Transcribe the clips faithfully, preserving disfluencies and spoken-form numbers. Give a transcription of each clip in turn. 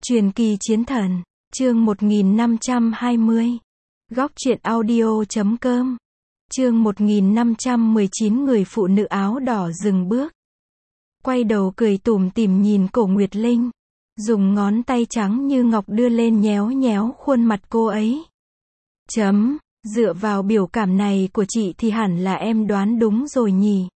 Truyền kỳ chiến thần, chương một nghìn năm trăm hai mươi. Góc truyện audio chấm com. Chương một nghìn năm trăm mười chín người phụ nữ áo đỏ dừng bước. Quay đầu cười tủm tỉm nhìn Cổ Nguyệt Linh. Dùng ngón tay trắng như ngọc đưa lên nhéo nhéo khuôn mặt cô ấy. Chấm, dựa vào biểu cảm này của chị thì hẳn là em đoán đúng rồi nhỉ.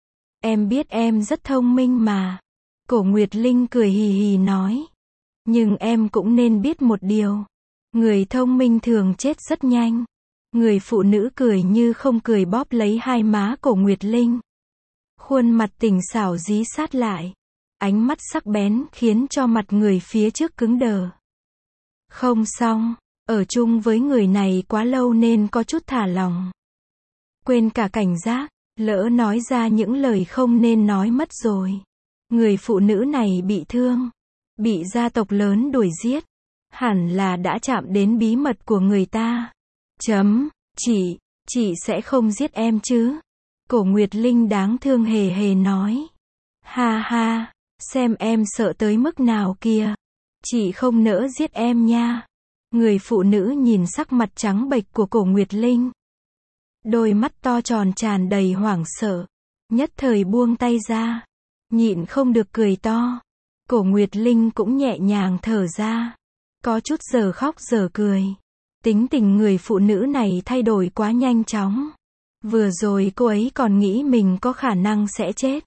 Em biết em rất thông minh mà. Cổ Nguyệt Linh cười hì hì nói. Nhưng em cũng nên biết một điều. Người thông minh thường chết rất nhanh. Người phụ nữ cười như không cười bóp lấy hai má Cổ Nguyệt Linh. Khuôn mặt tỉnh xảo dí sát lại. Ánh mắt sắc bén khiến cho mặt người phía trước cứng đờ. Không xong, ở chung với người này quá lâu nên có chút thả lòng. Quên cả cảnh giác, lỡ nói ra những lời không nên nói mất rồi. Người phụ nữ này bị thương. Bị gia tộc lớn đuổi giết. Hẳn là đã chạm đến bí mật của người ta. Chấm, chị, chị sẽ không giết em chứ? Cổ Nguyệt Linh đáng thương hề hề nói. Ha ha, xem em sợ tới mức nào kìa. Chị không nỡ giết em nha. Người phụ nữ nhìn sắc mặt trắng bệch của Cổ Nguyệt Linh. Đôi mắt to tròn tràn đầy hoảng sợ. Nhất thời buông tay ra. Nhịn không được cười to. Cổ Nguyệt Linh cũng nhẹ nhàng thở ra. Có chút giờ khóc giờ cười. Tính tình người phụ nữ này thay đổi quá nhanh chóng. Vừa rồi cô ấy còn nghĩ mình có khả năng sẽ chết.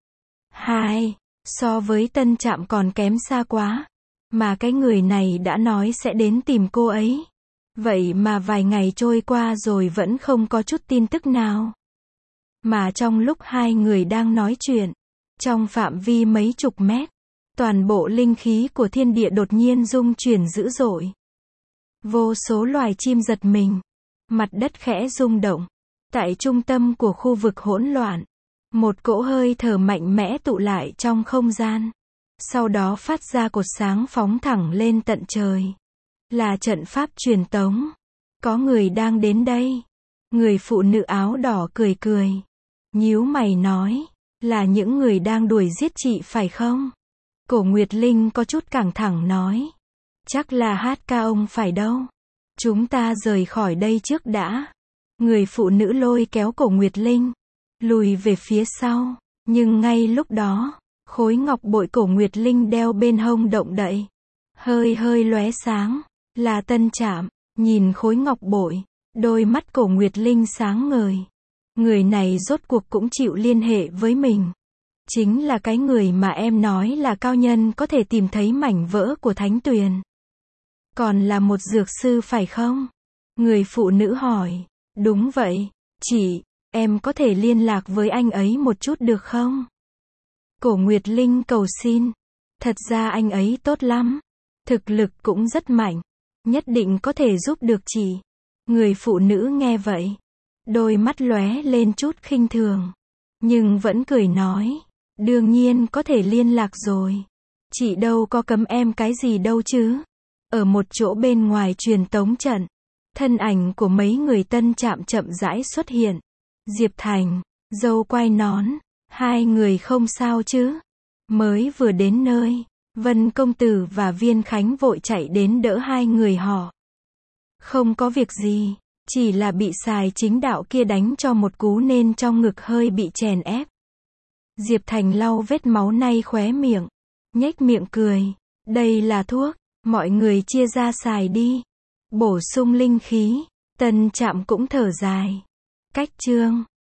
Hai, so với Tân Trạm còn kém xa quá. Mà cái người này đã nói sẽ đến tìm cô ấy. Vậy mà vài ngày trôi qua rồi vẫn không có chút tin tức nào. Mà trong lúc hai người đang nói chuyện, trong phạm vi mấy chục mét, toàn bộ linh khí của thiên địa đột nhiên rung chuyển dữ dội. Vô số loài chim giật mình. Mặt đất khẽ rung động. Tại trung tâm của khu vực hỗn loạn, một cỗ hơi thở mạnh mẽ tụ lại trong không gian. Sau đó phát ra cột sáng phóng thẳng lên tận trời. Là trận pháp truyền tống. Có người đang đến đây. Người phụ nữ áo đỏ cười cười. Nhíu mày nói. Là những người đang đuổi giết chị phải không? Cổ Nguyệt Linh có chút căng thẳng nói. Chắc là hát ca ông phải đâu. Chúng ta rời khỏi đây trước đã. Người phụ nữ lôi kéo Cổ Nguyệt Linh. Lùi về phía sau. Nhưng ngay lúc đó, khối ngọc bội Cổ Nguyệt Linh đeo bên hông động đậy. Hơi hơi lóe sáng. Là Tân Trạm. Nhìn khối ngọc bội. Đôi mắt Cổ Nguyệt Linh sáng ngời. Người này rốt cuộc cũng chịu liên hệ với mình. Chính là cái người mà em nói là cao nhân có thể tìm thấy mảnh vỡ của thánh tuyền. Còn là một dược sư phải không? Người phụ nữ hỏi. Đúng vậy, chị, em có thể liên lạc với anh ấy một chút được không? Cổ Nguyệt Linh cầu xin. Thật ra anh ấy tốt lắm. Thực lực cũng rất mạnh. Nhất định có thể giúp được chị. Người phụ nữ nghe vậy. Đôi mắt lóe lên chút khinh thường. Nhưng vẫn cười nói. Đương nhiên có thể liên lạc rồi. Chị đâu có cấm em cái gì đâu chứ. Ở một chỗ bên ngoài truyền tống trận. Thân ảnh của mấy người Tân Trạm chậm rãi xuất hiện. Diệp Thành, dâu quai nón. Hai người không sao chứ. Mới vừa đến nơi. Vân Công Tử và Viên Khánh vội chạy đến đỡ hai người họ. Không có việc gì. Chỉ là bị xài chính đạo kia đánh cho một cú nên trong ngực hơi bị chèn ép. Diệp Thành lau vết máu nay khóe miệng. Nhếch miệng cười. Đây là thuốc. Mọi người chia ra xài đi. Bổ sung linh khí. Tân Trạm cũng thở dài. Cách chương.